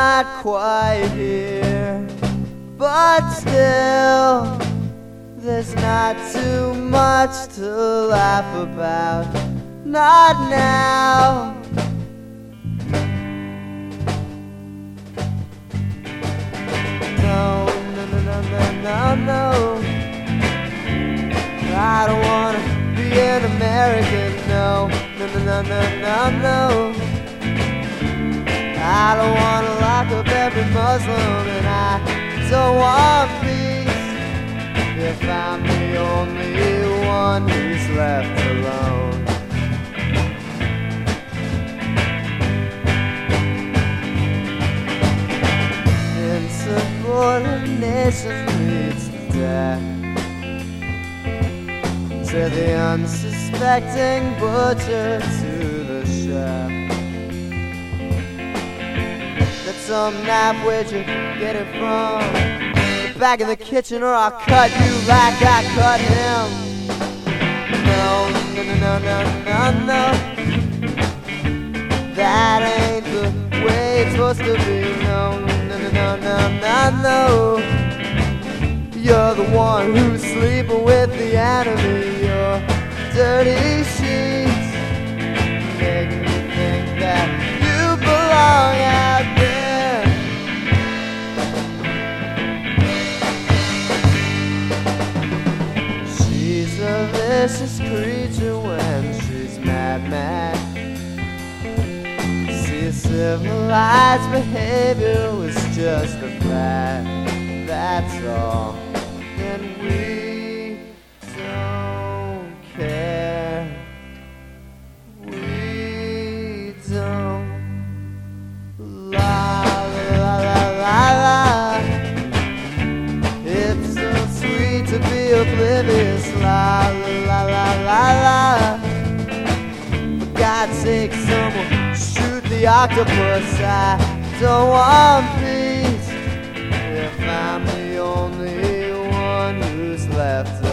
not quite here, but still there's not too much to laugh about. Not now. No, no, no, no, no, no. I don't wanna be an American, no. No, no, no, no, no, no. I don't wanna lock up every Muslim, and I don't want peace if I'm the only one who's left alone. Insubordination leads to death, to the unsuspecting butcher, to the chef. That some knife, where'd you get it from? The back of the kitchen, or I'll cut you like I cut him. No, no, no, no, no, no, no. That ain't the way it's supposed to be. No, no, no, no, no, no, no. You're the one who's sleeping with the enemy. Your dirty sheets make me think that you belong out there. She's a vicious creature when she's mad, mad. See, civilized behavior was just a fad, that's all. And we don't care. We don't. La la la la la. It's so sweet to be oblivious. La la la la la. For God's sake, someone shoot the octopus. I don't want peace if I'm the only one who's left.